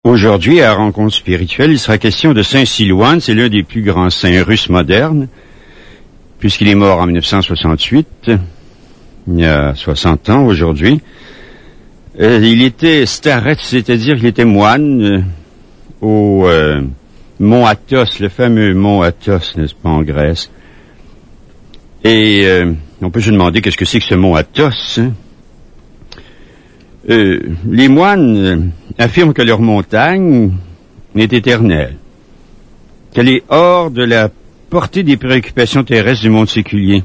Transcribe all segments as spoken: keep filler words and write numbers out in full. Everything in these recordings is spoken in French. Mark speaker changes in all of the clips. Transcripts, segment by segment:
Speaker 1: Aujourd'hui, à Rencontre spirituelle, il sera question de Saint Silouan. C'est l'un des plus grands saints russes modernes, puisqu'il est mort en mille neuf cent soixante-huit, il y a soixante ans aujourd'hui. Euh, il était starets, c'est-à-dire qu'il était moine euh, au euh, mont Athos, le fameux mont Athos, n'est-ce pas, en Grèce. Et euh, on peut se demander qu'est-ce que c'est que ce mont Athos, hein? Euh, les moines euh, affirment que leur montagne est éternelle, qu'elle est hors de la portée des préoccupations terrestres du monde séculier.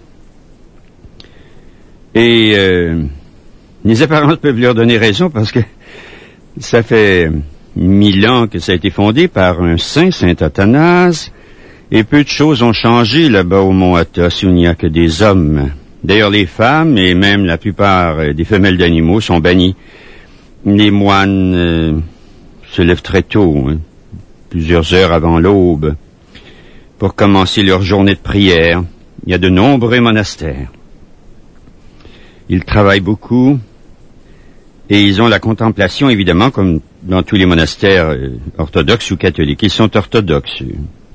Speaker 1: Et euh, les apparences peuvent leur donner raison parce que ça fait mille ans que ça a été fondé par un saint, saint Athanase, et peu de choses ont changé là-bas au mont Athos où il n'y a que des hommes. D'ailleurs, les femmes et même la plupart des femelles d'animaux sont bannies. Les moines euh, se lèvent très tôt, hein, plusieurs heures avant l'aube, pour commencer leur journée de prière. Il y a de nombreux monastères. Ils travaillent beaucoup et ils ont la contemplation, évidemment, comme dans tous les monastères euh, orthodoxes ou catholiques. Ils sont orthodoxes.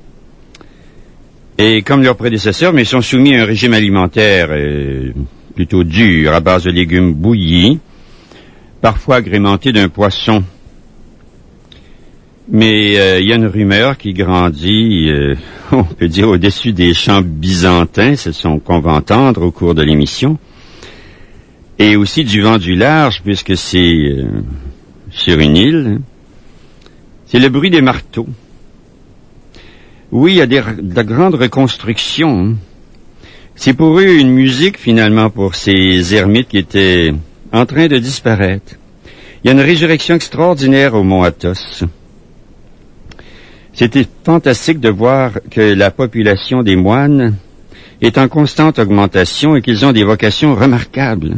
Speaker 1: Et comme leurs prédécesseurs, mais ils sont soumis à un régime alimentaire euh, plutôt dur, à base de légumes bouillis, parfois agrémentés d'un poisson. Mais euh, il y a une rumeur qui grandit, euh, on peut dire, au-dessus des champs byzantins, c'est ce qu'on va entendre au cours de l'émission, et aussi du vent du large, puisque c'est euh, sur une île. C'est le bruit des marteaux. Oui, il y a des, de grandes reconstructions. C'est pour eux une musique, finalement, pour ces ermites qui étaient en train de disparaître. Il y a une résurrection extraordinaire au mont Athos. C'était fantastique de voir que la population des moines est en constante augmentation et qu'ils ont des vocations remarquables.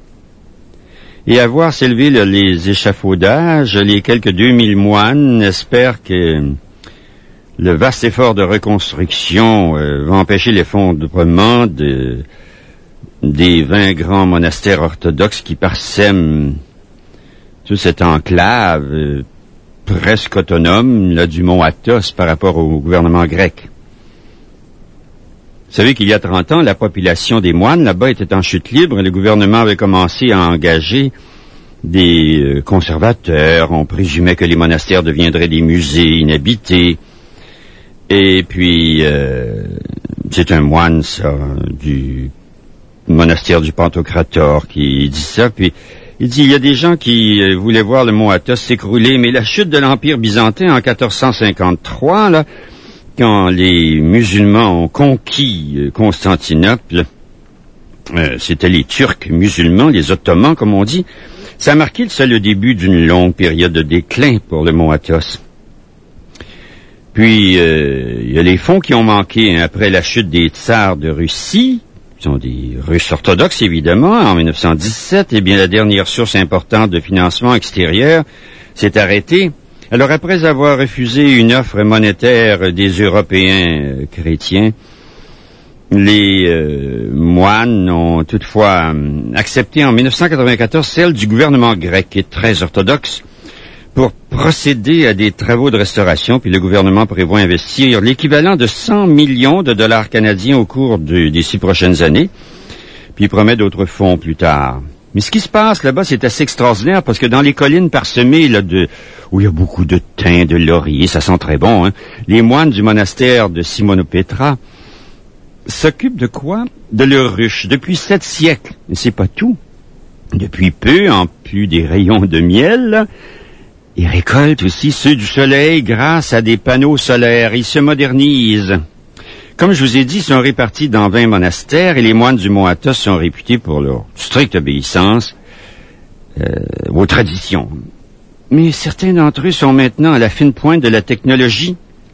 Speaker 1: Et à voir s'élever là, les échafaudages, les quelques deux mille moines espèrent que le vaste effort de reconstruction euh, va empêcher l'effondrement de, des vingt grands monastères orthodoxes qui parsèment toute cette enclave euh, presque autonome là, du mont Athos par rapport au gouvernement grec. Vous savez qu'il y a trente ans, la population des moines là-bas était en chute libre. Le gouvernement avait commencé à engager des euh, conservateurs. On présumait que les monastères deviendraient des musées inhabités. Et puis, euh, c'est un moine, ça, du monastère du Pantocrator qui dit ça. Puis, il dit, il y a des gens qui euh, voulaient voir le mont Athos s'écrouler, mais la chute de l'Empire byzantin en quatorze cent cinquante-trois, là, quand les musulmans ont conquis euh, Constantinople, euh, c'était les Turcs musulmans, les Ottomans, comme on dit, ça a marqué ça le début d'une longue période de déclin pour le mont Athos. Puis, euh, il y a les fonds qui ont manqué hein, après la chute des tsars de Russie, qui sont des Russes orthodoxes, évidemment, en mille neuf cent dix-sept. Eh bien, la dernière source importante de financement extérieur s'est arrêtée. Alors, après avoir refusé une offre monétaire des Européens euh, chrétiens, les euh, moines ont toutefois euh, accepté en mille neuf cent quatre-vingt-quatorze celle du gouvernement grec, qui est très orthodoxe, pour procéder à des travaux de restauration, puis le gouvernement prévoit investir l'équivalent de cent millions de dollars canadiens au cours de, des six prochaines années, puis il promet d'autres fonds plus tard. Mais ce qui se passe là-bas, c'est assez extraordinaire, parce que dans les collines parsemées, là, de, où il y a beaucoup de thym, de laurier, ça sent très bon, hein, les moines du monastère de Simonopetra s'occupent de quoi? De leurs ruches, depuis sept siècles. Mais c'est pas tout. Depuis peu, en plus des rayons de miel, là, ils récoltent aussi ceux du soleil grâce à des panneaux solaires. Ils se modernisent. Comme je vous ai dit, ils sont répartis dans vingt monastères et les moines du mont Athos sont réputés pour leur stricte obéissance euh, aux traditions. Mais certains d'entre eux sont maintenant à la fine pointe de la technologie.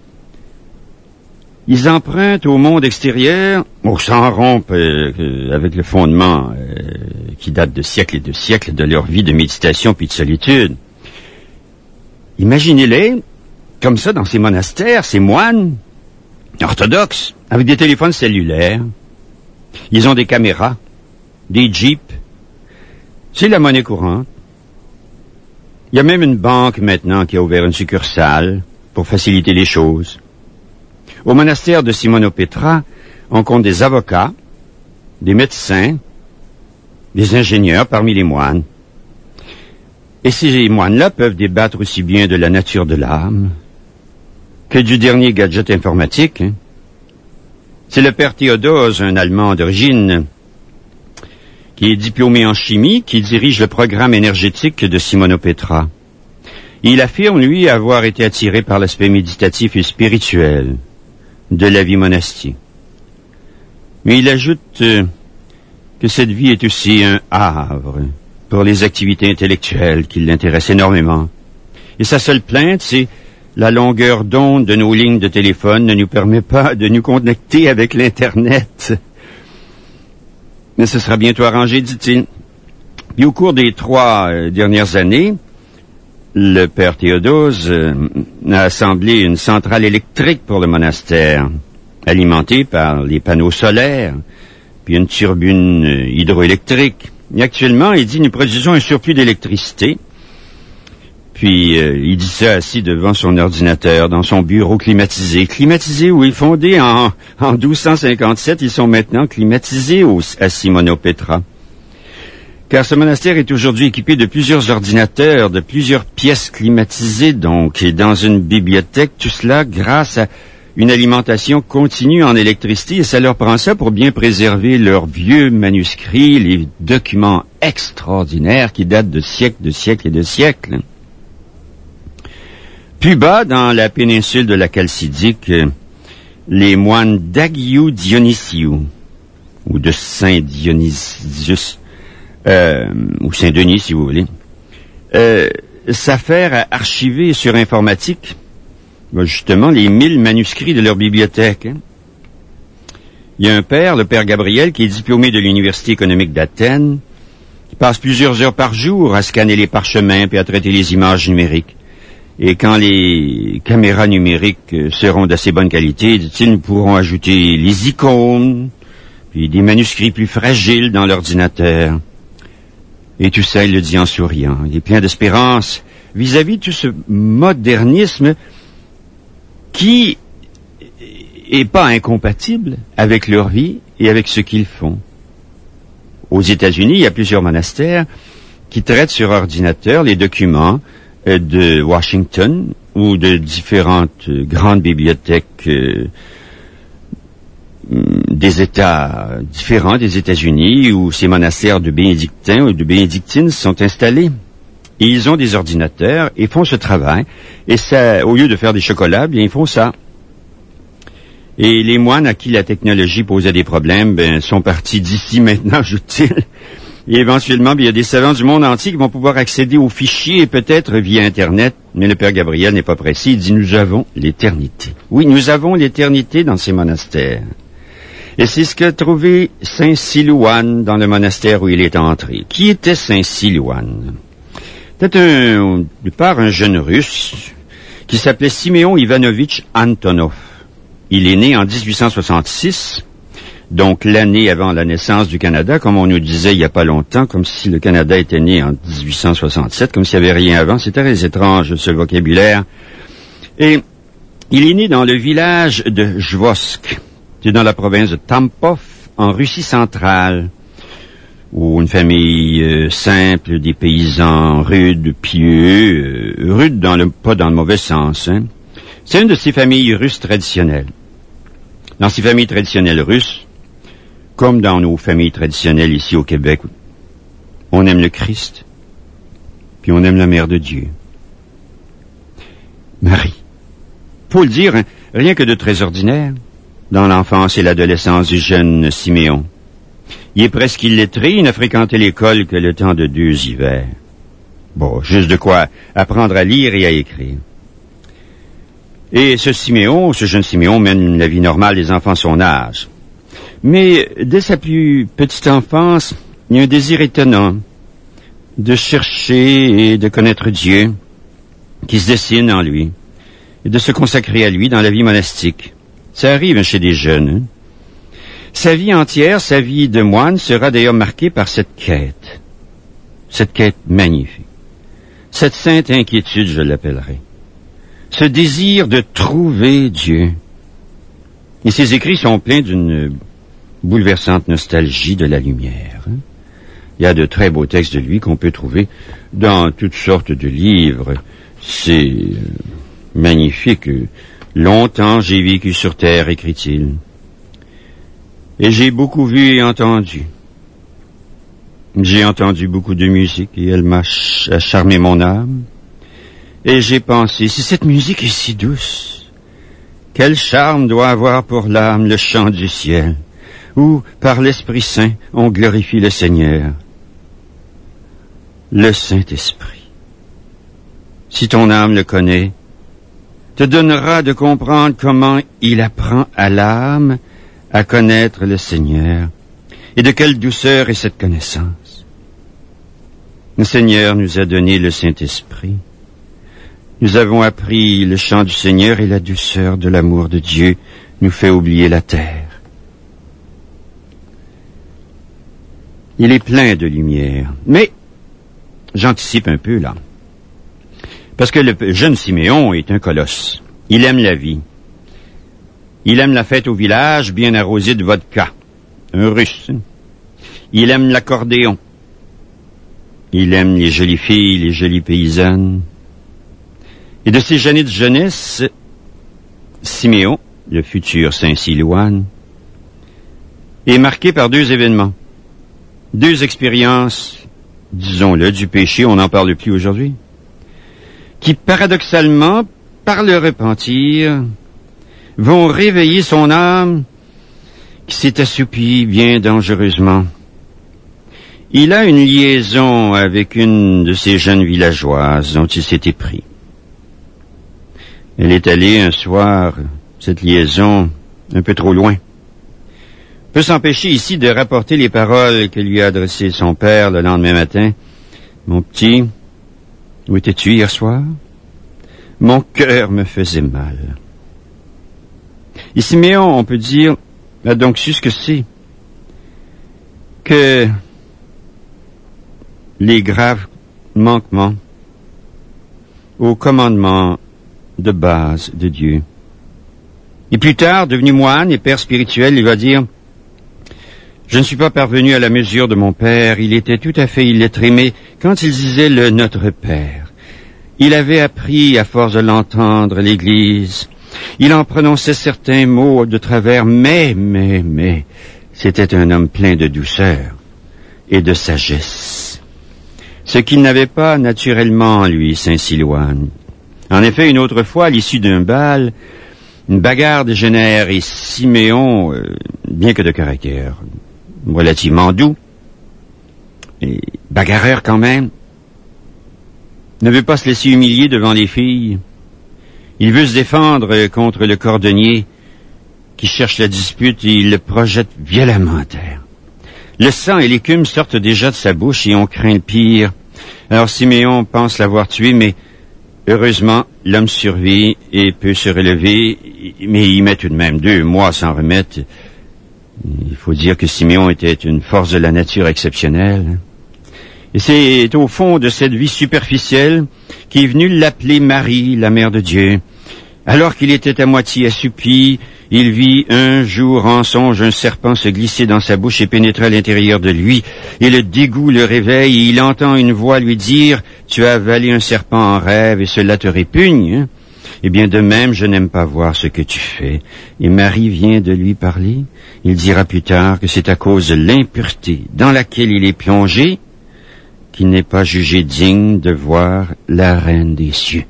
Speaker 1: Ils empruntent au monde extérieur, ou s'en rompent euh, avec le fondement euh, qui date de siècles et de siècles de leur vie de méditation puis de solitude. Imaginez-les, comme ça, dans ces monastères, ces moines orthodoxes, avec des téléphones cellulaires. Ils ont des caméras, des jeeps. C'est la monnaie courante. Il y a même une banque maintenant qui a ouvert une succursale pour faciliter les choses. Au monastère de Simonopetra, on compte des avocats, des médecins, des ingénieurs parmi les moines. Et ces moines-là peuvent débattre aussi bien de la nature de l'âme que du dernier gadget informatique. Hein. C'est le père Théodose, un Allemand d'origine, qui est diplômé en chimie, qui dirige le programme énergétique de Simonopetra. Il affirme, lui, avoir été attiré par l'aspect méditatif et spirituel de la vie monastique. Mais il ajoute euh, que cette vie est aussi un havre pour les activités intellectuelles qui l'intéressent énormément. Et sa seule plainte, c'est la longueur d'onde de nos lignes de téléphone ne nous permet pas de nous connecter avec l'Internet. Mais ce sera bientôt arrangé, dit-il. Puis au cours des trois euh, dernières années, le père Théodose euh, a assemblé une centrale électrique pour le monastère, alimentée par les panneaux solaires, puis une turbine euh, hydroélectrique. Et actuellement, il dit, nous produisons un surplus d'électricité. Puis, euh, il dit ça assis devant son ordinateur, dans son bureau climatisé. Climatisé, oui, fondé en, en douze cent cinquante-sept, ils sont maintenant climatisés au, à Simonopetra. Car ce monastère est aujourd'hui équipé de plusieurs ordinateurs, de plusieurs pièces climatisées, donc, et dans une bibliothèque, tout cela grâce à une alimentation continue en électricité, et ça leur prend ça pour bien préserver leurs vieux manuscrits, les documents extraordinaires qui datent de siècles, de siècles et de siècles. Plus bas, dans la péninsule de la Chalcidique, les moines d'Agiou Dionysiou, ou de Saint-Dionysius, euh, ou Saint-Denis, si vous voulez, euh, s'affairent à archiver sur informatique, ben justement, les mille manuscrits de leur bibliothèque. Hein. Il y a un père, le père Gabriel, qui est diplômé de l'Université économique d'Athènes, qui passe plusieurs heures par jour à scanner les parchemins et à traiter les images numériques. Et quand les caméras numériques seront d'assez bonne qualité, dit-il, nous pourrons ajouter les icônes, puis des manuscrits plus fragiles dans l'ordinateur. Et tout ça, il le dit en souriant. Il est plein d'espérance vis-à-vis de tout ce modernisme qui est pas incompatible avec leur vie et avec ce qu'ils font. Aux États-Unis, il y a plusieurs monastères qui traitent sur ordinateur les documents de Washington ou de différentes grandes bibliothèques euh, des États différents des États-Unis où ces monastères de bénédictins ou de bénédictines sont installés. Et ils ont des ordinateurs et font ce travail. Et ça, au lieu de faire des chocolats, bien, ils font ça. Et les moines à qui la technologie posait des problèmes, ben, sont partis d'ici maintenant, ajoute-t-il. Et éventuellement, bien, il y a des savants du monde entier qui vont pouvoir accéder aux fichiers, peut-être via Internet. Mais le père Gabriel n'est pas précis. Il dit, nous avons l'éternité. Oui, nous avons l'éternité dans ces monastères. Et c'est ce qu'a trouvé saint Silouane dans le monastère où il est entré. Qui était saint Silouane? C'était un, au départ un jeune russe qui s'appelait Simeon Ivanovitch Antonov. Il est né en dix-huit cent soixante-six, donc l'année avant la naissance du Canada, comme on nous disait il n'y a pas longtemps, comme si le Canada était né en dix-huit cent soixante-sept, comme s'il n'y avait rien avant. C'est très étrange, ce vocabulaire. Et il est né dans le village de Jvosk, c'est dans la province de Tampov, en Russie centrale, où une famille euh, simple, des paysans rudes, pieux, euh, rudes dans le, pas dans le mauvais sens. Hein. C'est une de ces familles russes traditionnelles. Dans ces familles traditionnelles russes, comme dans nos familles traditionnelles ici au Québec, on aime le Christ, puis on aime la Mère de Dieu, Marie. Faut le dire, hein, rien que de très ordinaire dans l'enfance et l'adolescence du jeune Siméon. Il est presque illettré, il n'a fréquenté l'école que le temps de deux hivers. Bon, juste de quoi apprendre à lire et à écrire. Et ce Siméon, ce jeune Siméon mène la vie normale des enfants de son âge. Mais dès sa plus petite enfance, il y a un désir étonnant de chercher et de connaître Dieu qui se dessine en lui et de se consacrer à lui dans la vie monastique. Ça arrive chez des jeunes. Hein? Sa vie entière, sa vie de moine, sera d'ailleurs marquée par cette quête. Cette quête magnifique. Cette sainte inquiétude, je l'appellerai. Ce désir de trouver Dieu. Et ses écrits sont pleins d'une bouleversante nostalgie de la lumière. Il y a de très beaux textes de lui qu'on peut trouver dans toutes sortes de livres. C'est magnifique. Longtemps j'ai vécu sur terre, écrit-il. Et j'ai beaucoup vu et entendu. J'ai entendu beaucoup de musique et elle m'a ch- a charmé mon âme. Et j'ai pensé, si cette musique est si douce, quel charme doit avoir pour l'âme le chant du ciel, où, par l'Esprit Saint, on glorifie le Seigneur. Le Saint-Esprit, si ton âme le connaît, te donnera de comprendre comment il apprend à l'âme à connaître le Seigneur, et de quelle douceur est cette connaissance. Le Seigneur nous a donné le Saint-Esprit. Nous avons appris le chant du Seigneur et la douceur de l'amour de Dieu nous fait oublier la terre. Il est plein de lumière, mais j'anticipe un peu là. Parce que le jeune Siméon est un colosse. Il aime la vie. Il aime la fête au village bien arrosée de vodka. Un russe. Il aime l'accordéon. Il aime les jolies filles, les jolies paysannes. Et de ces années de jeunesse, Siméon, le futur Saint Silouane, est marqué par deux événements. Deux expériences, disons-le, du péché, on n'en parle plus aujourd'hui, qui paradoxalement, par le repentir, vont réveiller son âme qui s'est assoupie bien dangereusement. Il a une liaison avec une de ces jeunes villageoises dont il s'est épris. Elle est allée un soir, cette liaison, un peu trop loin. On peut s'empêcher ici de rapporter les paroles que lui a adressées son père le lendemain matin. « Mon petit, où étais-tu hier soir? Mon cœur me faisait mal. » Et Siméon, on peut dire, a donc su ce que c'est, que les graves manquements au commandement de base de Dieu. Et plus tard, devenu moine et père spirituel, il va dire, « Je ne suis pas parvenu à la mesure de mon père, il était tout à fait illettré, mais quand il disait le Notre Père, il avait appris, à force de l'entendre, l'Église. Il en prononçait certains mots de travers, mais, mais, mais, c'était un homme plein de douceur et de sagesse. Ce qu'il n'avait pas naturellement en lui, Saint Silouane. En effet, une autre fois, à l'issue d'un bal, une bagarre dégénère et Siméon, euh, bien que de caractère relativement doux, et bagarreur quand même, ne veut pas se laisser humilier devant les filles. Il veut se défendre contre le cordonnier qui cherche la dispute et il le projette violemment à terre. Le sang et l'écume sortent déjà de sa bouche et on craint le pire. Alors Siméon pense l'avoir tué, mais heureusement, l'homme survit et peut se relever, mais il met tout de même deux mois à s'en remettre. Il faut dire que Siméon était une force de la nature exceptionnelle. Et c'est au fond de cette vie superficielle qui est venu l'appeler Marie, la mère de Dieu. Alors qu'il était à moitié assoupi, il vit un jour en songe un serpent se glisser dans sa bouche et pénétrer à l'intérieur de lui. Et le dégoût le réveille et il entend une voix lui dire « Tu as avalé un serpent en rêve et cela te répugne, hein? Eh bien, de même, je n'aime pas voir ce que tu fais. » Et Marie vient de lui parler. Il dira plus tard que c'est à cause de l'impureté dans laquelle il est plongé qu'il n'est pas jugé digne de voir la reine des cieux.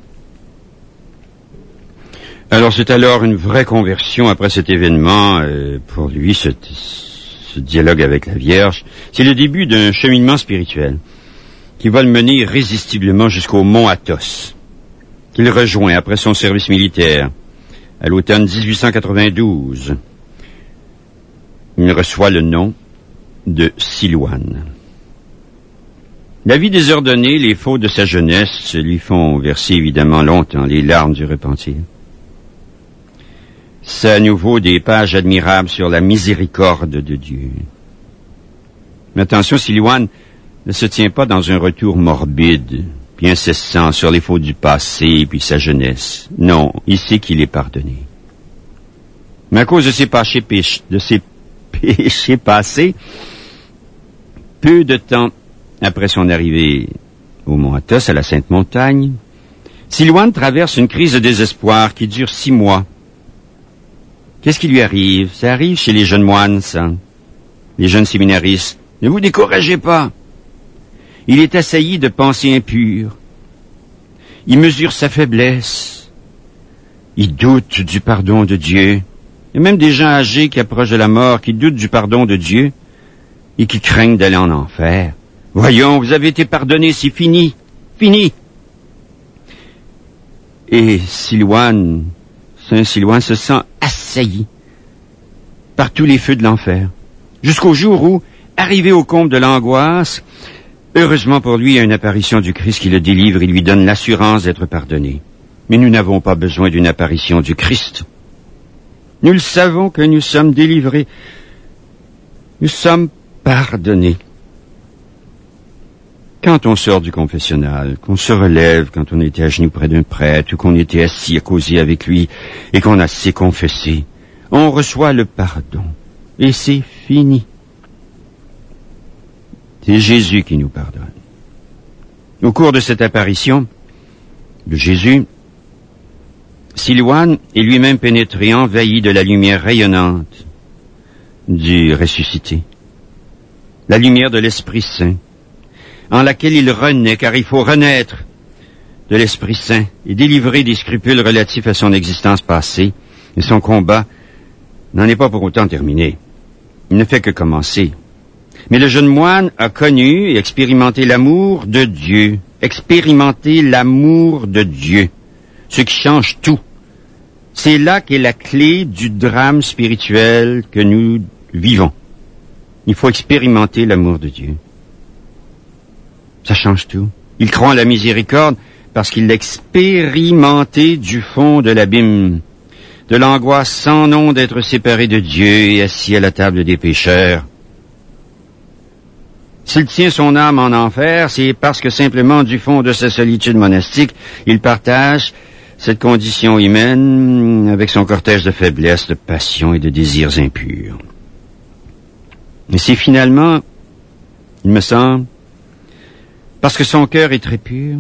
Speaker 1: Alors c'est alors une vraie conversion après cet événement, euh, pour lui, ce, ce dialogue avec la Vierge. C'est le début d'un cheminement spirituel qui va le mener irrésistiblement jusqu'au mont Athos, qu'il rejoint après son service militaire à l'automne dix-huit cent quatre-vingt-douze. Il reçoit le nom de Silouane. La vie désordonnée, les fautes de sa jeunesse lui font verser évidemment longtemps les larmes du repentir. C'est à nouveau des pages admirables sur la miséricorde de Dieu. Mais attention, Silouane ne se tient pas dans un retour morbide puis incessant sur les fautes du passé, puis sa jeunesse. Non, il sait qu'il est pardonné. Mais à cause de ses péchés, péch- de ses péchés passés, peu de temps après son arrivée au mont Athos, à la Sainte Montagne, Silouane traverse une crise de désespoir qui dure six mois. Qu'est-ce qui lui arrive? Ça arrive chez les jeunes moines, ça. Les jeunes séminaristes. Ne vous découragez pas. Il est assailli de pensées impures. Il mesure sa faiblesse. Il doute du pardon de Dieu. Il y a même des gens âgés qui approchent de la mort, qui doutent du pardon de Dieu et qui craignent d'aller en enfer. Voyons, vous avez été pardonné, c'est fini. Fini. Et Silouane, Saint Silouane se sent assailli par tous les feux de l'enfer. Jusqu'au jour où, arrivé au comble de l'angoisse, heureusement pour lui, il y a une apparition du Christ qui le délivre et lui donne l'assurance d'être pardonné. Mais nous n'avons pas besoin d'une apparition du Christ. Nous le savons que nous sommes délivrés. Nous sommes pardonnés. Quand on sort du confessionnal, qu'on se relève quand on était à genoux près d'un prêtre ou qu'on était assis à causer avec lui et qu'on a assez confessé, on reçoit le pardon. Et c'est fini. C'est Jésus qui nous pardonne. Au cours de cette apparition de Jésus, Silouane est lui-même pénétré, envahi de la lumière rayonnante du ressuscité. La lumière de l'Esprit Saint, en laquelle il renaît, car il faut renaître de l'Esprit Saint et délivrer des scrupules relatifs à son existence passée. Et son combat n'en est pas pour autant terminé. Il ne fait que commencer. Mais le jeune moine a connu et expérimenté l'amour de Dieu. Expérimenter l'amour de Dieu. Ce qui change tout. C'est là qu'est la clé du drame spirituel que nous vivons. Il faut expérimenter l'amour de Dieu. Ça change tout. Il croit en la miséricorde parce qu'il l'a expérimenté du fond de l'abîme, de l'angoisse sans nom d'être séparé de Dieu et assis à la table des pécheurs. S'il tient son âme en enfer, c'est parce que simplement du fond de sa solitude monastique, il partage cette condition humaine avec son cortège de faiblesse, de passion et de désirs impurs. Et c'est finalement, il me semble, parce que son cœur est très pur,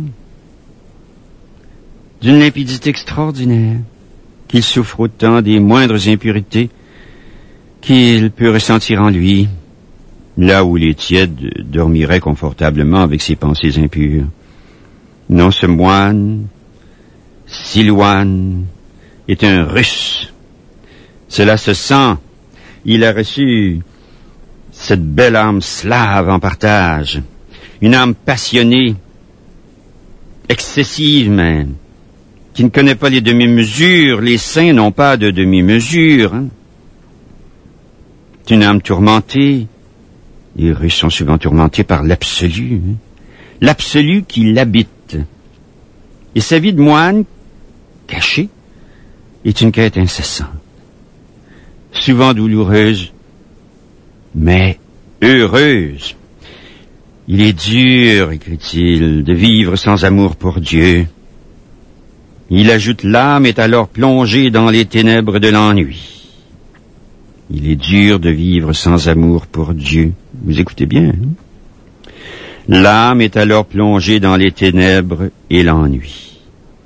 Speaker 1: d'une limpidité extraordinaire, qu'il souffre autant des moindres impuretés qu'il peut ressentir en lui, là où les tièdes dormiraient confortablement avec ses pensées impures. Non, ce moine, Silouane, est un Russe. Cela se sent. Il a reçu cette belle âme slave en partage, une âme passionnée, excessive même, qui ne connaît pas les demi-mesures. Les saints n'ont pas de demi-mesures. Hein. C'est une âme tourmentée. Les Russes sont souvent tourmentés par l'absolu. Hein. L'absolu qui l'habite. Et sa vie de moine, cachée, est une quête incessante. Souvent douloureuse, mais heureuse. Il est dur, écrit-il, de vivre sans amour pour Dieu. Il ajoute, l'âme est alors plongée dans les ténèbres de l'ennui. Il est dur de vivre sans amour pour Dieu. Vous écoutez bien, hein? L'âme est alors plongée dans les ténèbres et l'ennui.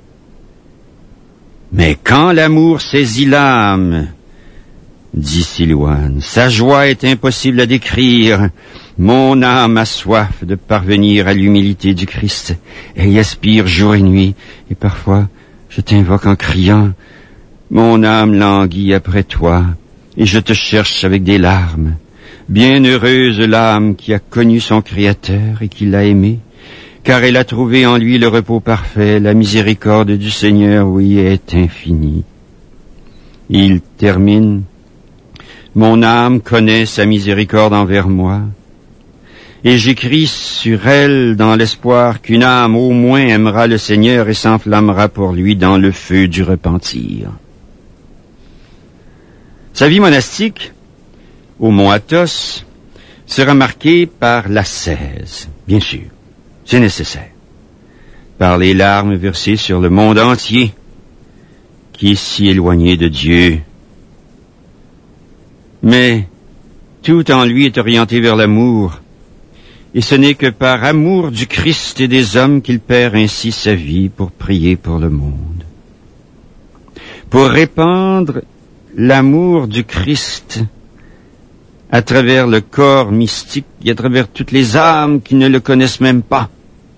Speaker 1: Mais quand l'amour saisit l'âme, dit Silouane, sa joie est impossible à décrire. Mon âme a soif de parvenir à l'humilité du Christ. Elle y aspire jour et nuit, et parfois je t'invoque en criant. Mon âme languit après toi, et je te cherche avec des larmes. Bienheureuse l'âme qui a connu son Créateur et qui l'a aimé, car elle a trouvé en lui le repos parfait, la miséricorde du Seigneur, oui, est infinie. Il termine. Mon âme connaît sa miséricorde envers moi, et j'écris sur elle dans l'espoir qu'une âme au moins aimera le Seigneur et s'enflammera pour lui dans le feu du repentir. Sa vie monastique, au mont Athos, sera marquée par l'ascèse, bien sûr, c'est nécessaire. par les larmes versées sur le monde entier, qui est si éloigné de Dieu. Mais tout en lui est orienté vers l'amour, et ce n'est que par amour du Christ et des hommes qu'il perd ainsi sa vie pour prier pour le monde. Pour répandre l'amour du Christ à travers le corps mystique et à travers toutes les âmes qui ne le connaissent même pas.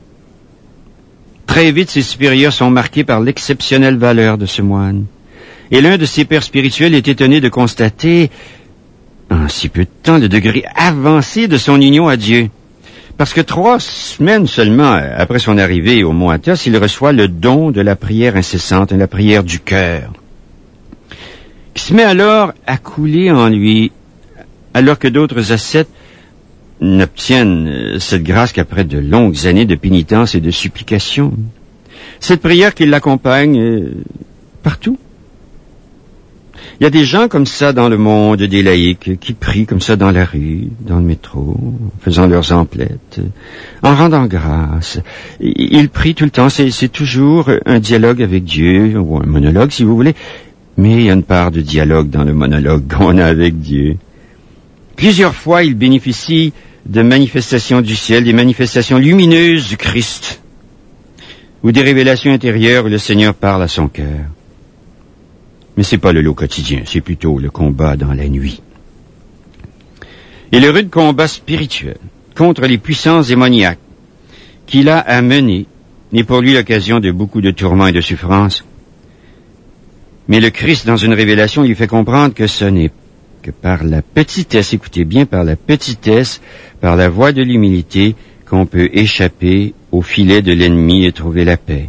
Speaker 1: Très vite, ses supérieurs sont marqués par l'exceptionnelle valeur de ce moine. Et l'un de ses pères spirituels est étonné de constater, en si peu de temps, le degré avancé de son union à Dieu. Parce que trois semaines seulement après son arrivée au mont Athos, il reçoit le don de la prière incessante, la prière du cœur, qui se met alors à couler en lui, alors que d'autres ascètes n'obtiennent cette grâce qu'après de longues années de pénitence et de supplication. Cette prière qui l'accompagne euh, partout. Il y a des gens comme ça dans le monde, des laïcs, qui prient comme ça dans la rue, dans le métro, en faisant leurs emplettes, en rendant grâce. Ils prient tout le temps, c'est, c'est toujours un dialogue avec Dieu, ou un monologue si vous voulez, mais il y a une part de dialogue dans le monologue qu'on a avec Dieu. Plusieurs fois, ils bénéficient de manifestations du ciel, des manifestations lumineuses du Christ, ou des révélations intérieures où le Seigneur parle à son cœur. Mais c'est pas le lot quotidien, c'est plutôt le combat dans la nuit. Et le rude combat spirituel contre les puissances démoniaques qu'il a à mener n'est pour lui l'occasion de beaucoup de tourments et de souffrances. Mais le Christ, dans une révélation, lui fait comprendre que ce n'est que par la petitesse, écoutez bien, par la petitesse, par la voie de l'humilité, qu'on peut échapper au filet de l'ennemi et trouver la paix.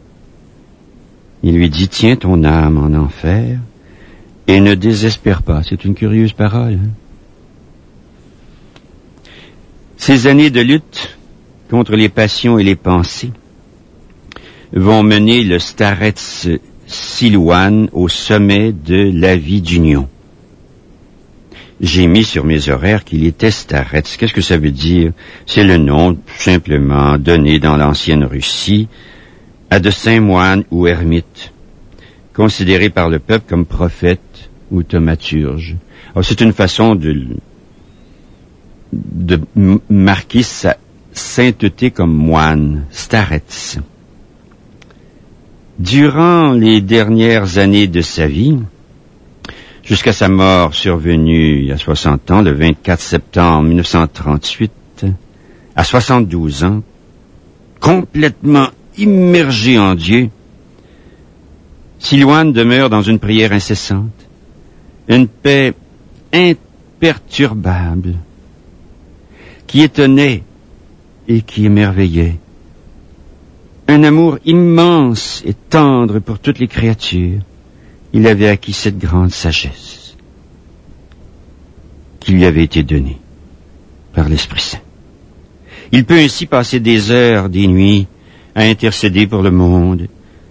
Speaker 1: Il lui dit, tiens ton âme en enfer et ne désespère pas. C'est une curieuse parole. Hein? Ces années de lutte contre les passions et les pensées vont mener le starets Silouan au sommet de la vie d'union. J'ai mis sur mes horaires qu'il était starets. Qu'est-ce que ça veut dire? C'est le nom, simplement, donné dans l'ancienne Russie à de saints moines ou ermites, considérés par le peuple comme prophètes ou thaumaturges. Alors, c'est une façon de, de marquer sa sainteté comme moine, starets. Durant les dernières années de sa vie, jusqu'à sa mort survenue il y a soixante ans, le vingt-quatre septembre mille neuf cent trente-huit, à soixante-douze ans, complètement immergé en Dieu, Silouan demeure dans une prière incessante, une paix imperturbable, qui étonnait et qui émerveillait, un amour immense et tendre pour toutes les créatures. Il avait acquis cette grande sagesse qui lui avait été donnée par l'Esprit Saint. Il peut ainsi passer des heures, des nuits, à intercéder pour le monde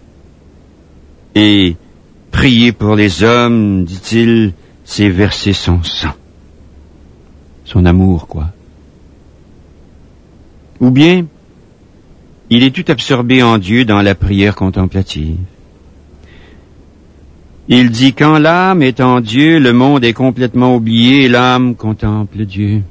Speaker 1: et prier pour les hommes, dit-il, c'est verser son sang. Son amour, quoi. Ou bien, il est tout absorbé en Dieu dans la prière contemplative. Il dit, quand l'âme est en Dieu, le monde est complètement oublié et l'âme contemple Dieu.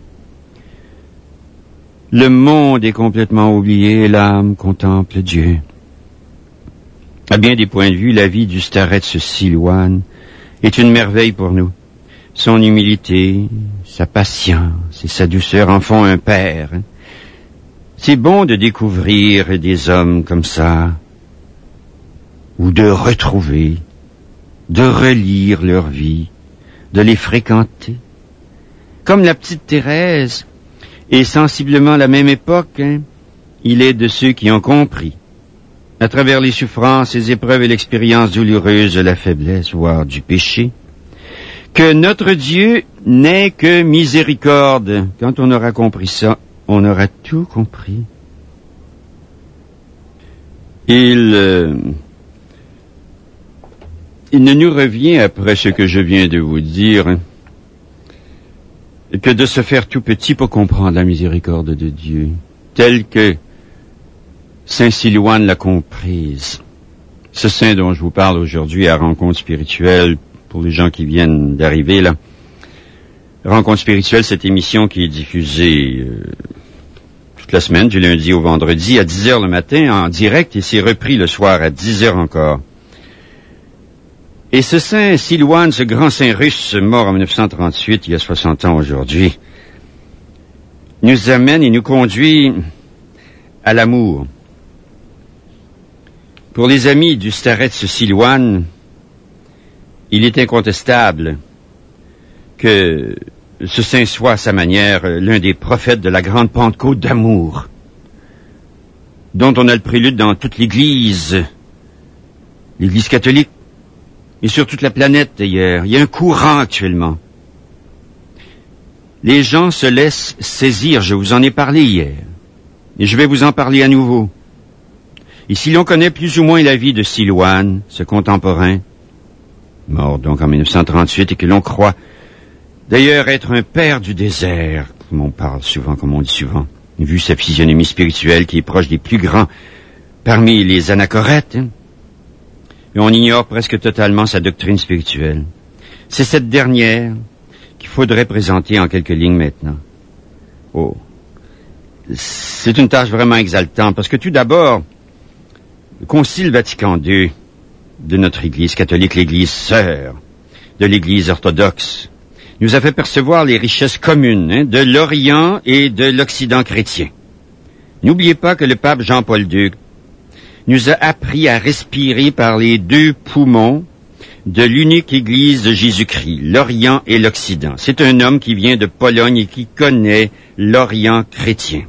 Speaker 1: Le monde est complètement oublié et l'âme contemple Dieu. À bien des points de vue, la vie du starets Silouan est une merveille pour nous. Son humilité, sa patience et sa douceur en font un père. C'est bon de découvrir des hommes comme ça, ou de retrouver, de relire leur vie, de les fréquenter. Comme la petite Thérèse, et sensiblement à la même époque, hein, il est de ceux qui ont compris, à travers les souffrances, les épreuves et l'expérience douloureuse de la faiblesse, voire du péché, que notre Dieu n'est que miséricorde. Quand on aura compris ça, on aura tout compris. Il, euh, il ne nous revient, après ce que je viens de vous dire, que de se faire tout petit pour comprendre la miséricorde de Dieu, telle que Saint Silouane l'a comprise. Ce saint dont je vous parle aujourd'hui à Rencontre spirituelle, pour les gens qui viennent d'arriver là. Rencontre spirituelle, cette émission qui est diffusée euh, toute la semaine, du lundi au vendredi, à dix heures le matin, en direct, et c'est repris le soir à dix heures encore. Et ce saint Silouane, ce grand saint russe, mort en dix-neuf cent trente-huit, il y a soixante ans aujourd'hui, nous amène et nous conduit à l'amour. Pour les amis du Starets Silouane, il est incontestable que ce saint soit, à sa manière, l'un des prophètes de la grande Pentecôte d'amour, dont on a le prélude dans toute l'Église, l'Église catholique, et sur toute la planète d'ailleurs. Il y a un courant actuellement. Les gens se laissent saisir, je vous en ai parlé hier, et je vais vous en parler à nouveau. Et si l'on connaît plus ou moins la vie de Silouane, ce contemporain, mort donc en dix-neuf cent trente-huit, et que l'on croit d'ailleurs être un père du désert, comme on parle souvent, comme on dit souvent, vu sa physionomie spirituelle qui est proche des plus grands parmi les anachorètes, hein, et on ignore presque totalement sa doctrine spirituelle. C'est cette dernière qu'il faudrait présenter en quelques lignes maintenant. Oh, c'est une tâche vraiment exaltante, parce que tout d'abord, le Concile Vatican deux de notre Église catholique, l'Église sœur de l'Église orthodoxe, nous a fait percevoir les richesses communes hein, de l'Orient et de l'Occident chrétien. N'oubliez pas que le pape Jean-Paul deux nous a appris à respirer par les deux poumons de l'unique Église de Jésus-Christ, l'Orient et l'Occident. C'est un homme qui vient de Pologne et qui connaît l'Orient chrétien,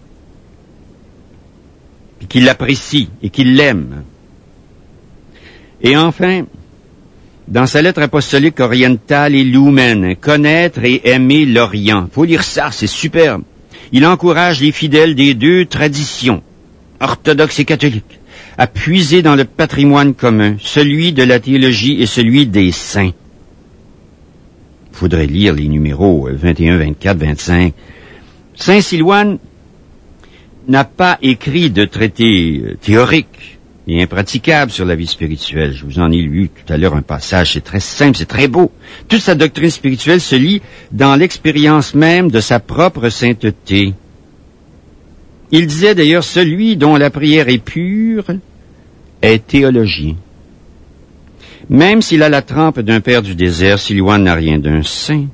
Speaker 1: et qui l'apprécie et qui l'aime. Et enfin, dans sa lettre apostolique orientale et Lumen, connaître et aimer l'Orient. Faut lire ça, c'est superbe. Il encourage les fidèles des deux traditions, orthodoxes et catholiques, à puiser dans le patrimoine commun, celui de la théologie et celui des saints. Il faudrait lire les numéros vingt et un, vingt-quatre, vingt-cinq. Saint Silouane n'a pas écrit de traité théorique et impraticable sur la vie spirituelle. Je vous en ai lu tout à l'heure un passage, c'est très simple, c'est très beau. Toute sa doctrine spirituelle se lit dans l'expérience même de sa propre sainteté. Il disait d'ailleurs, celui dont la prière est pure est théologien. Même s'il a la trempe d'un père du désert, Silouane n'a rien d'un saint.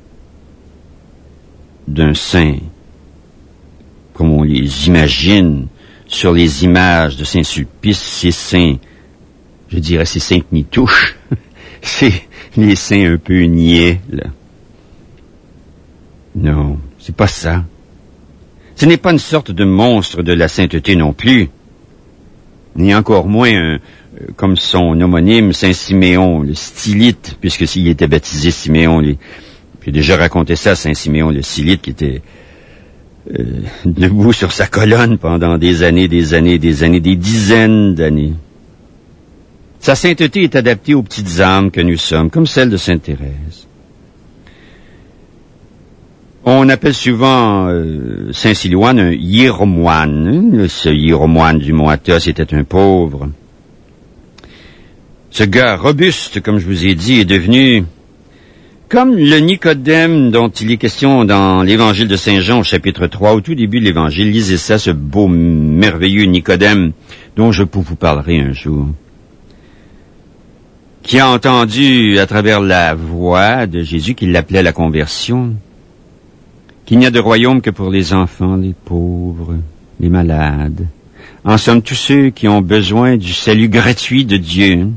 Speaker 1: D'un saint, comme on les imagine sur les images de Saint-Sulpice, ces saints, je dirais ces saints qui n'y touchent, c'est les saints un peu niais, là. Non, c'est pas ça. Ce n'est pas une sorte de monstre de la sainteté non plus, ni encore moins un, comme son homonyme Saint Siméon, le stylite, puisque s'il était baptisé Siméon, les, j'ai déjà raconté ça à Saint Siméon, le stylite qui était Euh, debout sur sa colonne pendant des années, des années, des années, des dizaines d'années. Sa sainteté est adaptée aux petites âmes que nous sommes, comme celle de Sainte Thérèse. On appelle souvent euh, Saint Silouane un hiéromoine. Ce hiéromoine du mont Athos était un pauvre. Ce gars robuste, comme je vous ai dit, est devenu comme le Nicodème dont il est question dans l'Évangile de Saint Jean au chapitre trois, au tout début de l'Évangile. Lisez ça, ce beau, merveilleux Nicodème dont je vous parlerai un jour, qui a entendu à travers la voix de Jésus qui l'appelait à la conversion, qu'il n'y a de royaume que pour les enfants, les pauvres, les malades, en somme tous ceux qui ont besoin du salut gratuit de Dieu.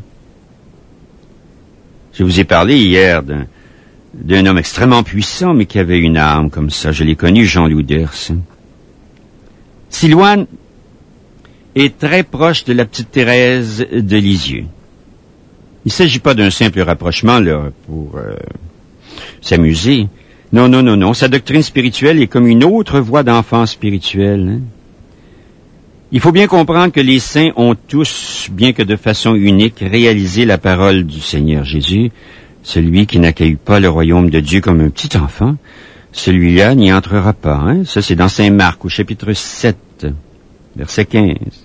Speaker 1: Je vous ai parlé hier d'un d'un homme extrêmement puissant, mais qui avait une âme comme ça. Je l'ai connu, Jean-Louis Ders. Silouane est très proche de la petite Thérèse de Lisieux. Il ne s'agit pas d'un simple rapprochement là pour euh, s'amuser. Non, non, non, non. Sa doctrine spirituelle est comme une autre voie d'enfant spirituel. Hein? Il faut bien comprendre que les saints ont tous, bien que de façon unique, réalisé la parole du Seigneur Jésus. Celui qui n'accueille pas le royaume de Dieu comme un petit enfant, celui-là n'y entrera pas. Hein? Ça, c'est dans Saint Marc, au chapitre sept. verset quinze.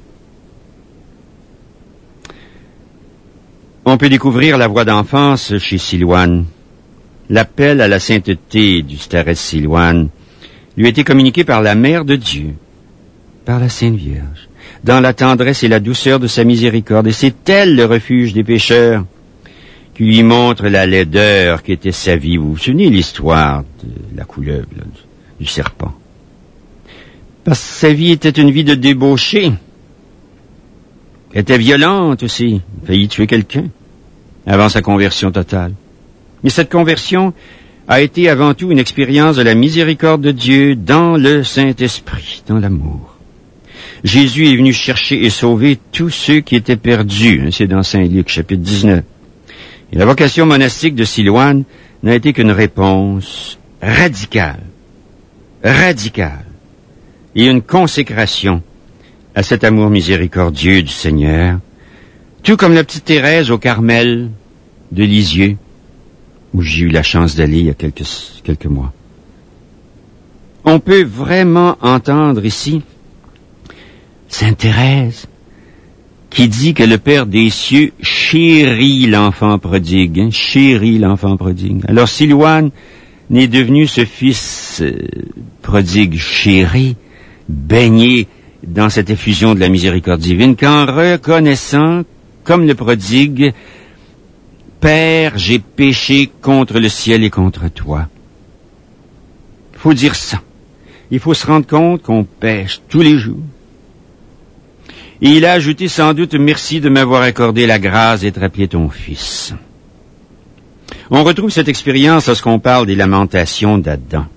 Speaker 1: On peut découvrir la voix d'enfance chez Silouane. L'appel à la sainteté du starets Silouane lui a été communiqué par la Mère de Dieu, par la Sainte Vierge, dans la tendresse et la douceur de sa miséricorde. Et c'est elle le refuge des pécheurs, qui lui montre la laideur qu'était sa vie. Vous vous souvenez l'histoire de la couleuvre, là, du serpent? Parce que sa vie était une vie de débauché. Elle était violente aussi. Il a failli tuer quelqu'un avant sa conversion totale. Mais cette conversion a été avant tout une expérience de la miséricorde de Dieu dans le Saint-Esprit, dans l'amour. Jésus est venu chercher et sauver tous ceux qui étaient perdus. C'est dans Saint-Luc, chapitre dix-neuf. Et la vocation monastique de Silouane n'a été qu'une réponse radicale, radicale, et une consécration à cet amour miséricordieux du Seigneur, tout comme la petite Thérèse au Carmel de Lisieux, où j'ai eu la chance d'aller il y a quelques, quelques mois. On peut vraiment entendre ici Sainte Thérèse, qui dit que le Père des cieux chérit l'enfant prodigue, hein, chérit l'enfant prodigue. Alors Silouane n'est devenu ce fils euh, prodigue chéri, baigné dans cette effusion de la miséricorde divine, qu'en reconnaissant, comme le prodigue, Père, j'ai péché contre le ciel et contre toi. Il faut dire ça. Il faut se rendre compte qu'on pêche tous les jours. Et il a ajouté sans doute « Merci de m'avoir accordé la grâce d'être appelé ton fils ». On retrouve cette expérience lorsqu'on parle des lamentations d'Adam.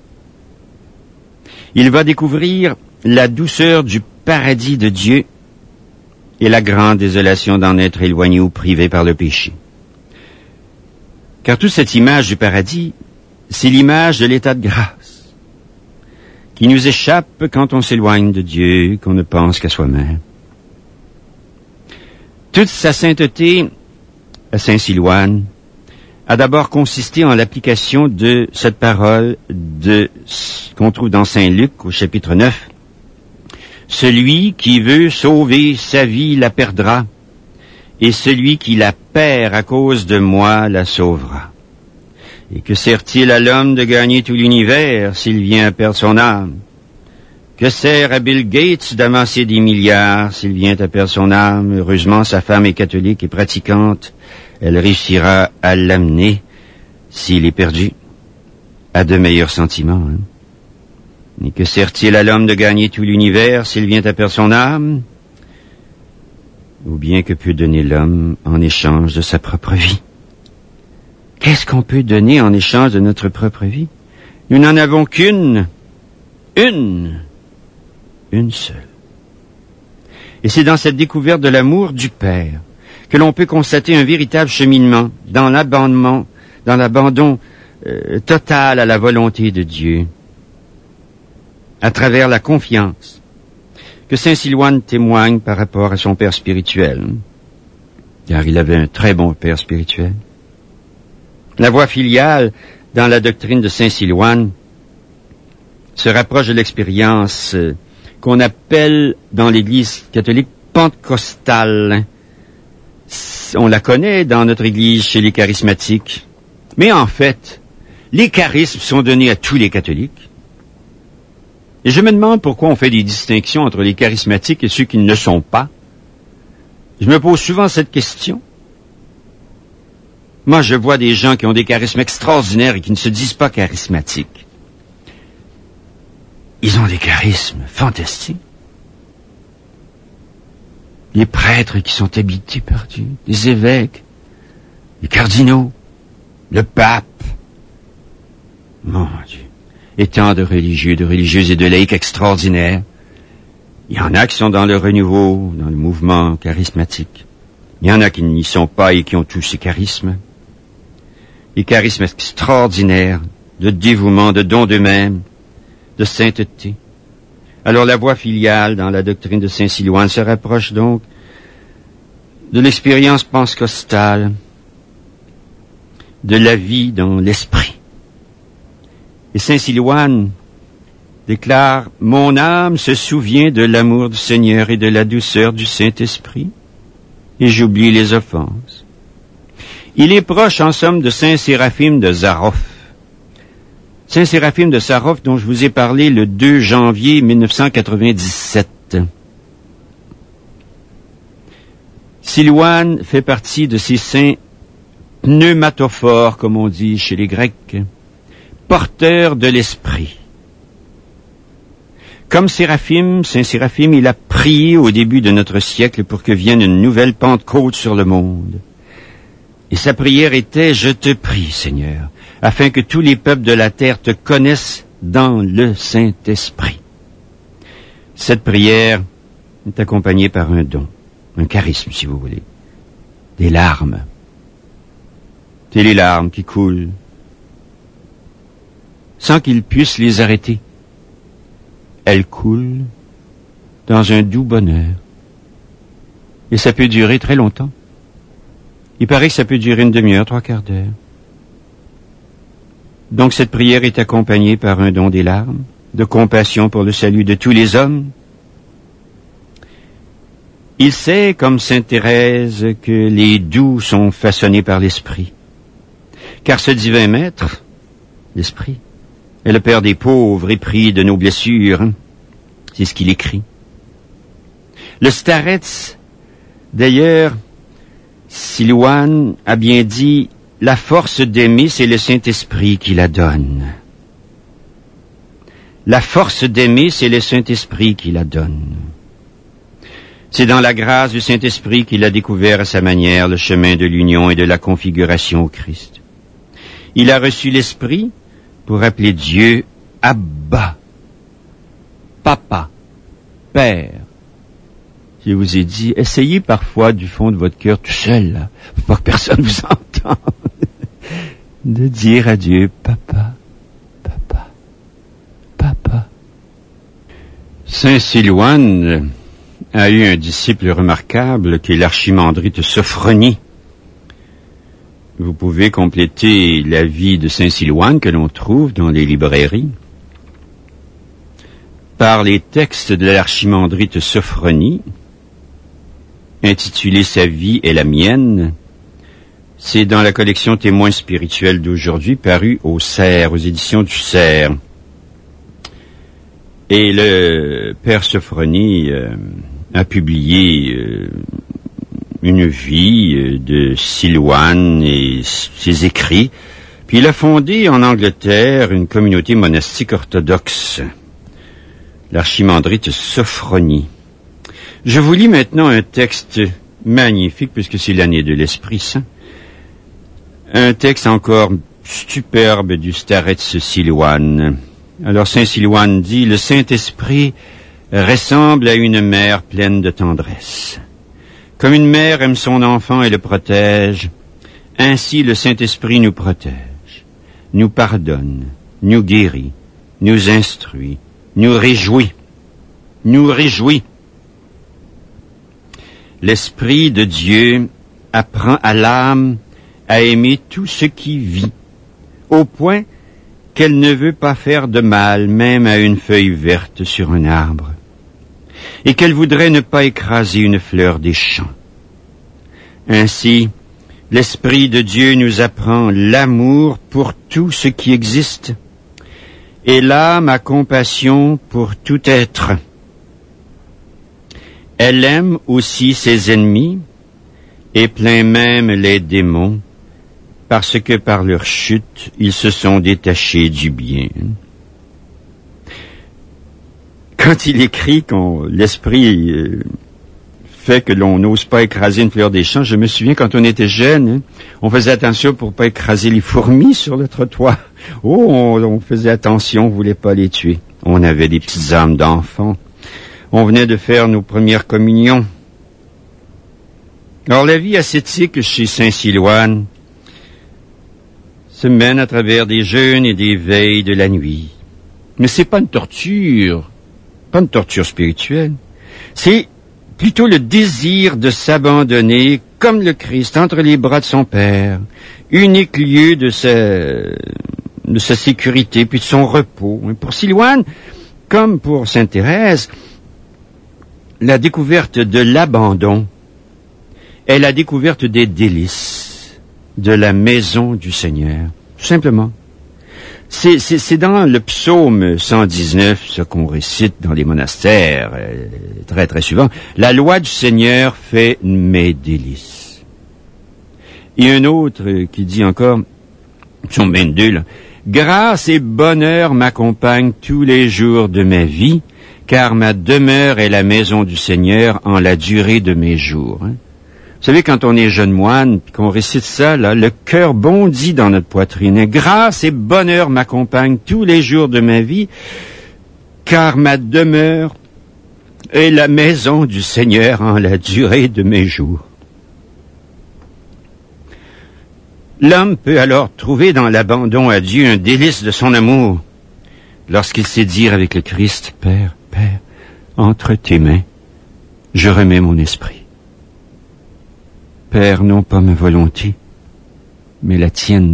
Speaker 1: Il va découvrir la douceur du paradis de Dieu et la grande désolation d'en être éloigné ou privé par le péché. Car toute cette image du paradis, c'est l'image de l'état de grâce qui nous échappe quand on s'éloigne de Dieu, qu'on ne pense qu'à soi-même. Toute sa sainteté à Saint-Silouane a d'abord consisté en l'application de cette parole de, qu'on trouve dans Saint-Luc au chapitre neuf. Celui qui veut sauver sa vie la perdra, et celui qui la perd à cause de moi la sauvera. Et que sert-il à l'homme de gagner tout l'univers s'il vient à perdre son âme? Que sert à Bill Gates d'amasser des milliards s'il vient à perdre son âme? Heureusement, sa femme est catholique et pratiquante. Elle réussira à l'amener, s'il est perdu, à de meilleurs sentiments. Hein? Et que sert-il à l'homme de gagner tout l'univers s'il vient à perdre son âme? Ou bien que peut donner l'homme en échange de sa propre vie? Qu'est-ce qu'on peut donner en échange de notre propre vie? Nous n'en avons qu'une. Une. Une seule. Et c'est dans cette découverte de l'amour du Père que l'on peut constater un véritable cheminement dans l'abandon, dans l'abandon euh, total à la volonté de Dieu, à travers la confiance que saint Silouane témoigne par rapport à son père spirituel, car il avait un très bon père spirituel. La voie filiale dans la doctrine de saint Silouane se rapproche de l'expérience euh, qu'on appelle dans l'Église catholique pentecostale. On la connaît dans notre Église chez les charismatiques. Mais en fait, les charismes sont donnés à tous les catholiques. Et je me demande pourquoi on fait des distinctions entre les charismatiques et ceux qui ne le sont pas. Je me pose souvent cette question. Moi, je vois des gens qui ont des charismes extraordinaires et qui ne se disent pas charismatiques. Ils ont des charismes fantastiques. Les prêtres qui sont habités par Dieu, les évêques, les cardinaux, le pape. Mon Dieu. Et tant de religieux, de religieuses et de laïcs extraordinaires. Il y en a qui sont dans le renouveau, dans le mouvement charismatique. Il y en a qui n'y sont pas et qui ont tous ces charismes. Les charismes extraordinaires de dévouement, de don d'eux-mêmes, de sainteté. Alors la voie filiale dans la doctrine de saint Silouane se rapproche donc de l'expérience pentecostale, de la vie dans l'esprit. Et saint Silouane déclare « Mon âme se souvient de l'amour du Seigneur et de la douceur du Saint-Esprit, et j'oublie les offenses. » Il est proche, en somme, de Saint Séraphime de Sarov. Saint Séraphime de Sarov, dont je vous ai parlé le deux janvier mille neuf cent quatre-vingt-dix-sept. Silouane fait partie de ces saints pneumatophores, comme on dit chez les Grecs, porteurs de l'esprit. Comme Séraphime, Saint Séraphime, il a prié au début de notre siècle pour que vienne une nouvelle Pentecôte sur le monde. Et sa prière était « Je te prie, Seigneur, afin que tous les peuples de la terre te connaissent dans le Saint-Esprit. » Cette prière est accompagnée par un don, un charisme, si vous voulez, des larmes. C'est les larmes qui coulent, sans qu'ils puissent les arrêter. Elles coulent dans un doux bonheur. Et ça peut durer très longtemps. Il paraît que ça peut durer une demi-heure, trois quarts d'heure. Donc cette prière est accompagnée par un don des larmes, de compassion pour le salut de tous les hommes. Il sait, comme sainte Thérèse, que les doux sont façonnés par l'esprit. Car ce divin maître, l'esprit, est le Père des pauvres, épris de nos blessures. Hein? C'est ce qu'il écrit. Le Starets, d'ailleurs, Silouane a bien dit, la force d'aimer, c'est le Saint-Esprit qui la donne. La force d'aimer, c'est le Saint-Esprit qui la donne. C'est dans la grâce du Saint-Esprit qu'il a découvert à sa manière le chemin de l'union et de la configuration au Christ. Il a reçu l'Esprit pour appeler Dieu Abba, Papa, Père. Je vous ai dit, essayez parfois du fond de votre cœur tout seul, là, pour pas que personne vous entende, de dire à Dieu, Papa, Papa, Papa. Saint Silouane a eu un disciple remarquable qui est l'archimandrite Sophronie. Vous pouvez compléter la vie de Saint Silouane que l'on trouve dans les librairies par les textes de l'archimandrite Sophronie, intitulé « Sa vie et la mienne ». C'est dans la collection Témoins spirituels d'aujourd'hui, paru au Cerf, aux éditions du Cerf. Et le Père Sophronie euh, a publié euh, une vie euh, de Silouane et ses écrits. Puis il a fondé en Angleterre une communauté monastique orthodoxe, l'archimandrite Sophronie. Je vous lis maintenant un texte magnifique, puisque c'est l'année de l'Esprit Saint. Un texte encore superbe du Starets Silouane. Alors Saint Silouane dit, « Le Saint-Esprit ressemble à une mère pleine de tendresse. Comme une mère aime son enfant et le protège, ainsi le Saint-Esprit nous protège, nous pardonne, nous guérit, nous instruit, nous réjouit, nous réjouit. L'Esprit de Dieu apprend à l'âme à aimer tout ce qui vit, au point qu'elle ne veut pas faire de mal même à une feuille verte sur un arbre, et qu'elle voudrait ne pas écraser une fleur des champs. Ainsi, l'Esprit de Dieu nous apprend l'amour pour tout ce qui existe, et l'âme a compassion pour tout être. Elle aime aussi ses ennemis, et plaint même les démons, parce que par leur chute, ils se sont détachés du bien. Quand il écrit qu'on l'esprit euh, fait que l'on n'ose pas écraser une fleur des champs, je me souviens quand on était jeune, hein, on faisait attention pour pas écraser les fourmis sur le trottoir. Oh, on, on faisait attention, on voulait pas les tuer. On avait des petites âmes d'enfants. On venait de faire nos premières communions. Alors la vie ascétique chez Saint Silouane se mène à travers des jeûnes et des veilles de la nuit. Mais c'est pas une torture, pas une torture spirituelle. C'est plutôt le désir de s'abandonner comme le Christ entre les bras de son Père, unique lieu de sa, de sa sécurité puis de son repos. Pour Silouane, Comme pour Sainte Thérèse, la découverte de l'abandon est la découverte des délices de la maison du Seigneur, tout simplement. C'est, c'est, c'est dans le psaume cent dix-neuf, ce qu'on récite dans les monastères, euh, très très souvent. La loi du Seigneur fait mes délices. Et un autre euh, qui dit encore, psaume vingt-deux, là, grâce et bonheur m'accompagnent tous les jours de ma vie, car ma demeure est la maison du Seigneur en la durée de mes jours. Hein. Vous savez, quand on est jeune moine, qu'on récite ça, là, le cœur bondit dans notre poitrine. Grâce et bonheur m'accompagnent tous les jours de ma vie, car ma demeure est la maison du Seigneur en la durée de mes jours. L'homme peut alors trouver dans l'abandon à Dieu un délice de son amour, lorsqu'il sait dire avec le Christ, « Père, Père, entre tes mains, je remets mon esprit. Père, non pas ma volonté, mais la tienne. »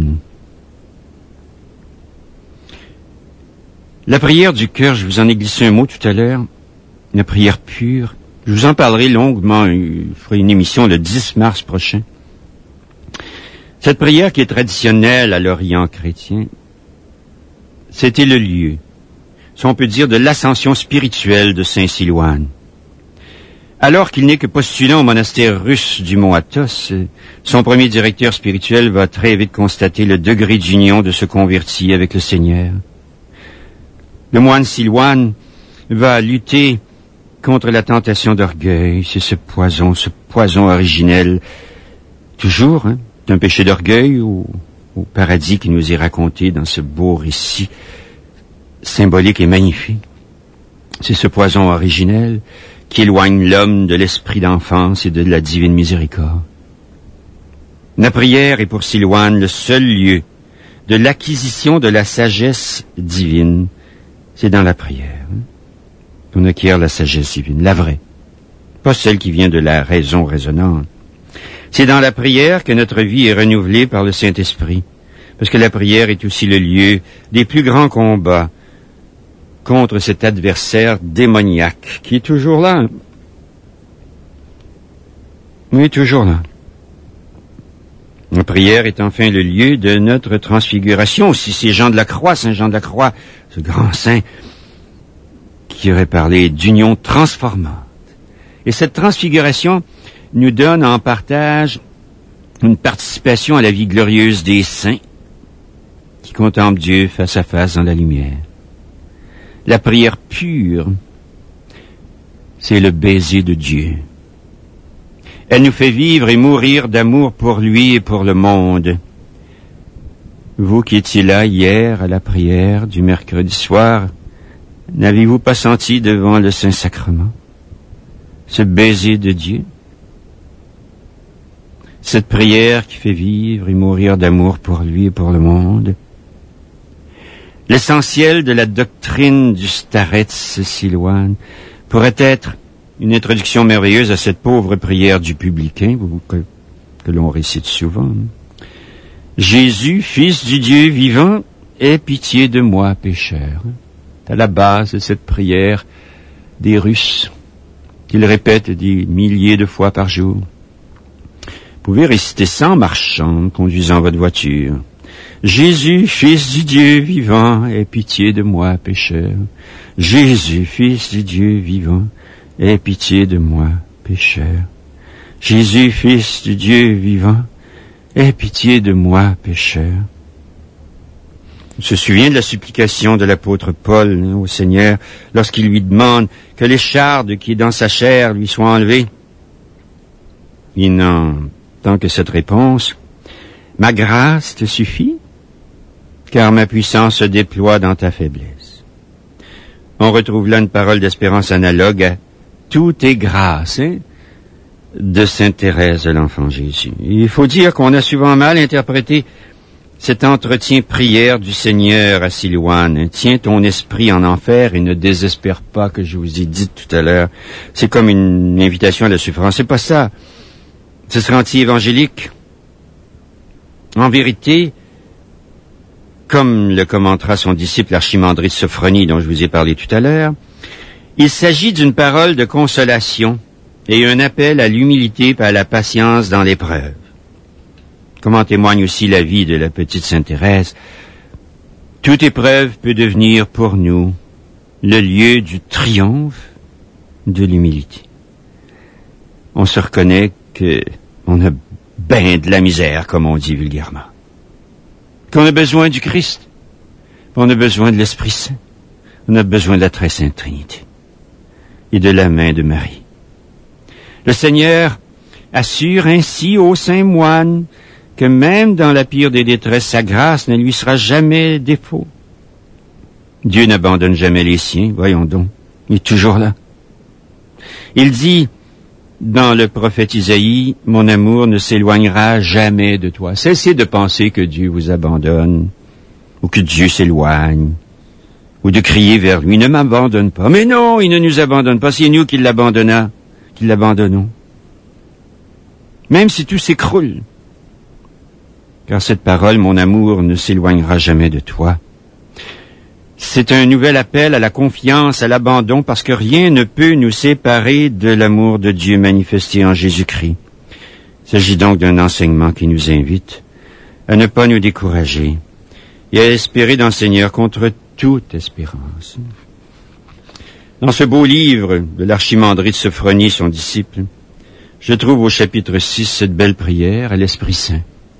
Speaker 1: La prière du cœur, je vous en ai glissé un mot tout à l'heure, la prière pure, je vous en parlerai longuement, je ferai une émission le dix mars prochain. Cette prière qui est traditionnelle à l'Orient chrétien, c'était le lieu, si on peut dire, de l'ascension spirituelle de saint Silouane. Alors qu'il n'est que postulant au monastère russe du mont Athos, son premier directeur spirituel va très vite constater le degré d'union de ce converti avec le Seigneur. Le moine Silouane va lutter contre la tentation d'orgueil. C'est ce poison, ce poison originel, toujours, hein, d'un péché d'orgueil au, au paradis qui nous est raconté dans ce beau récit symbolique et magnifique. C'est ce poison originel qui éloigne l'homme de l'esprit d'enfance et de la divine miséricorde. La prière est pour Silouane le seul lieu de l'acquisition de la sagesse divine. C'est dans la prière hein, qu'on acquiert la sagesse divine, la vraie, pas celle qui vient de la raison raisonnante. C'est dans la prière que notre vie est renouvelée par le Saint-Esprit, parce que la prière est aussi le lieu des plus grands combats contre cet adversaire démoniaque qui est toujours là. Oui, toujours là. La prière est enfin le lieu de notre transfiguration. Si c'est Jean de la Croix, Saint Jean de la Croix, ce grand saint qui aurait parlé d'union transformante. Et cette transfiguration nous donne en partage une participation à la vie glorieuse des saints qui contemplent Dieu face à face dans la lumière. La prière pure, c'est le baiser de Dieu. Elle nous fait vivre et mourir d'amour pour lui et pour le monde. Vous qui étiez là hier à la prière du mercredi soir, n'avez-vous pas senti devant le Saint-Sacrement ce baiser de Dieu? Cette prière qui fait vivre et mourir d'amour pour lui et pour le monde. L'essentiel de la doctrine du Starets Silouane pourrait être une introduction merveilleuse à cette pauvre prière du publicain que, que l'on récite souvent. Jésus, Fils du Dieu vivant, aie pitié de moi, pécheur. C'est à la base de cette prière des Russes, qu'ils répètent des milliers de fois par jour. Vous pouvez réciter ça en marchant, conduisant votre voiture. Jésus, Fils du Dieu vivant, aie pitié de moi, pécheur. Jésus, Fils du Dieu vivant, aie pitié de moi, pécheur. Jésus, Fils du Dieu vivant, aie pitié de moi, pécheur. On se souvient de la supplication de l'apôtre Paul hein, au Seigneur lorsqu'il lui demande que l'écharde qui est dans sa chair lui soit enlevée. Il n'entend que cette réponse. Ma grâce te suffit, car ma puissance se déploie dans ta faiblesse. On retrouve là une parole d'espérance analogue à tout est grâce hein, de Sainte Thérèse de l'Enfant Jésus. Il faut dire qu'on a souvent mal interprété cet entretien prière du Seigneur à Silouane. Tiens ton esprit en enfer et ne désespère pas, que je vous ai dit tout à l'heure. C'est comme une invitation à la souffrance. C'est pas ça. Ce serait anti-évangélique. En vérité, comme le commentera son disciple Archimandrite de Sophronie dont je vous ai parlé tout à l'heure, il s'agit d'une parole de consolation et un appel à l'humilité et à la patience dans l'épreuve. Comme en témoigne aussi la vie de la petite Sainte Thérèse, toute épreuve peut devenir pour nous le lieu du triomphe de l'humilité. On se reconnaît qu'on a ben de la misère, comme on dit vulgairement. Qu'on a besoin du Christ. On a besoin de l'Esprit Saint. On a besoin de la très sainte Trinité. Et de la main de Marie. Le Seigneur assure ainsi aux saints moines que même dans la pire des détresses, sa grâce ne lui sera jamais défaut. Dieu n'abandonne jamais les siens, voyons donc. Il est toujours là. Il dit dans le prophète Isaïe, « Mon amour ne s'éloignera jamais de toi. » Cessez de penser que Dieu vous abandonne, ou que Dieu s'éloigne, ou de crier vers lui, « Ne m'abandonne pas. » Mais non, il ne nous abandonne pas. C'est nous qui l'abandonnons, qui l'abandonnons. Même si tout s'écroule. Car cette parole, « Mon amour ne s'éloignera jamais de toi », c'est un nouvel appel à la confiance, à l'abandon, parce que rien ne peut nous séparer de l'amour de Dieu manifesté en Jésus-Christ. Il s'agit donc d'un enseignement qui nous invite à ne pas nous décourager et à espérer dans le Seigneur contre toute espérance. Dans ce beau livre de l'Archimandrite de Sophronie, son disciple, je trouve au chapitre six cette belle prière à l'Esprit Saint.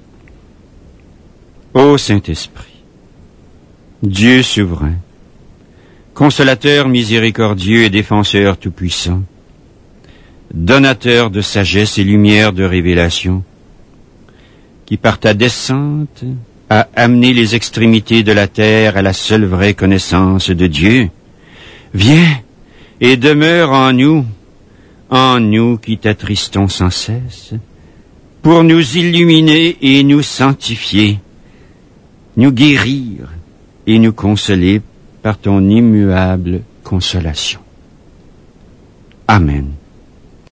Speaker 1: Ô Saint-Esprit, Dieu souverain, consolateur miséricordieux et défenseur tout-puissant, donateur de sagesse et lumière de révélation, qui par ta descente a amené les extrémités de la terre à la seule vraie connaissance de Dieu, viens et demeure en nous, en nous qui t'attristons sans cesse, pour nous illuminer et nous sanctifier, nous guérir et nous consoler par ton immuable consolation. Amen.